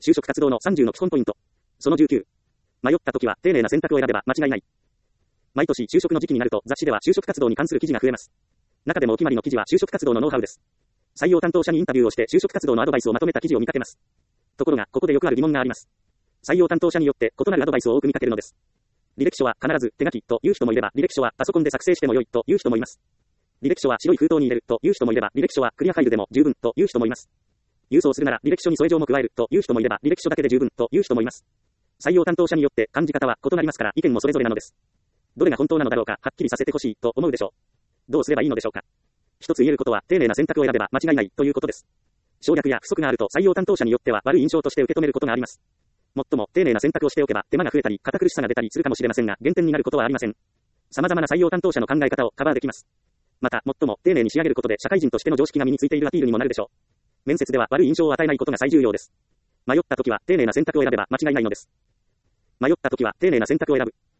就職活動の30の基本ポイント。その19。迷った時は丁寧な選択を選べば間違いない。毎年就職の時期になると雑誌では就職活動に関する記事が増えます。中でもお決まりの記事は就職活動のノウハウです。採用担当者にインタビューをして就職活動のアドバイスをまとめた記事を見かけます。ところが、ここでよくある疑問があります。採用担当者によって異なるアドバイスを多く見かけるのです。履歴書は必ず手書きという人もいれば、履歴書はパソコンで作成しても良いという人もいます。履歴書は白い封筒に入れるという人もいれば、履歴書はクリアファイルでも十分という人もいます。郵送するなら履歴書に添え状も加えるという人もいれば、履歴書だけで十分という人もいます。採用担当者によって感じ方は異なりますから、意見もそれぞれなのです。どれが本当なのだろうか、はっきりさせてほしいと思うでしょう。どうすればいいのでしょうか。一つ言えることは、丁寧な選択を選べば間違いないということです。省略や不足があると採用担当者によっては悪い印象として受け止めることがあります。もっとも丁寧な選択をしておけば手間が増えたり堅苦しさが出たりするかもしれませんが、減点になることはありません。様々な採用担当者の考え方をカバーできます。また、最も丁寧に仕上げることで社会人としての常識が身についているアピールにもなるでしょう。面接では悪い印象を与えないことが最重要です。迷った時は丁寧な選択を選べば間違いないのです。迷った時は丁寧な選択を選ぶ。